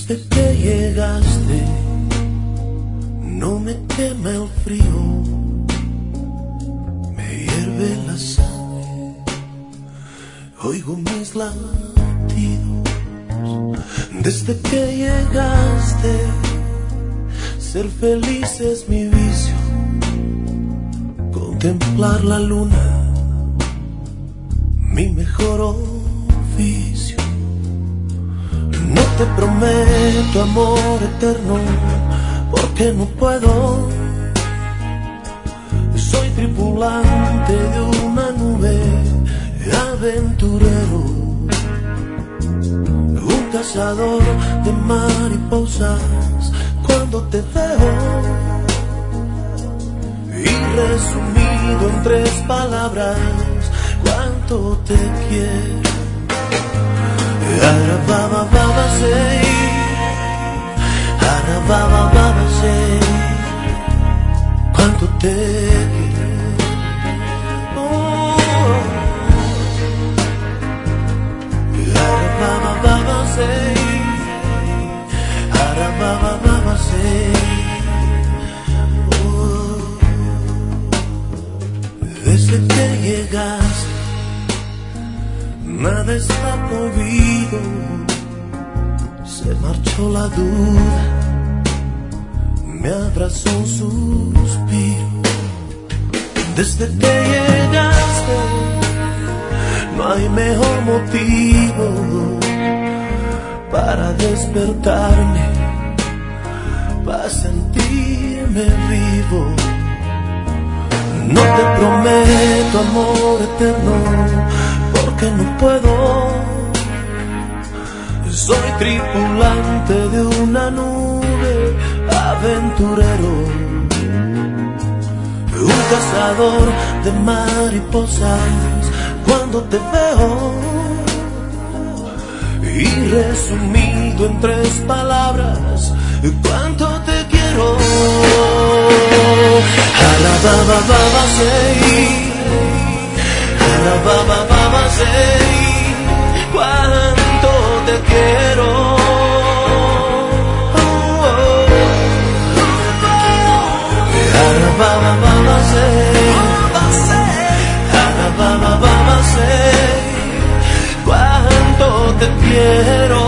Desde que llegaste, no me quema el frío, me hierve la sangre, oigo mis latidos. Desde que llegaste, ser feliz es mi vicio, contemplar la luna, mi mejor oficio. No te prometo amor eterno, porque no puedo. Soy tripulante de una nube, aventurero, un cazador de mariposas. Cuando te veo, y resumido en 3 palabras, cuánto te quiero. Arababa baba say, arababa baba say, cuánto te quiero. Arababa baba say, arababa baba say. Desde que llegaste, nada está prohibido, se marchó la duda, me abrazó un suspiro. Desde que llegaste, no hay mejor motivo para despertarme, para sentirme vivo. No te prometo amor eterno, porque no puedo. Soy tripulante de una nube, aventurero, un cazador de mariposas. Cuando te veo, y resumido en 3 palabras, cuánto te quiero. Alababa baba say, alababa baba say, cuánto te quiero. Alababa baba say, alababa baba say, cuánto te quiero.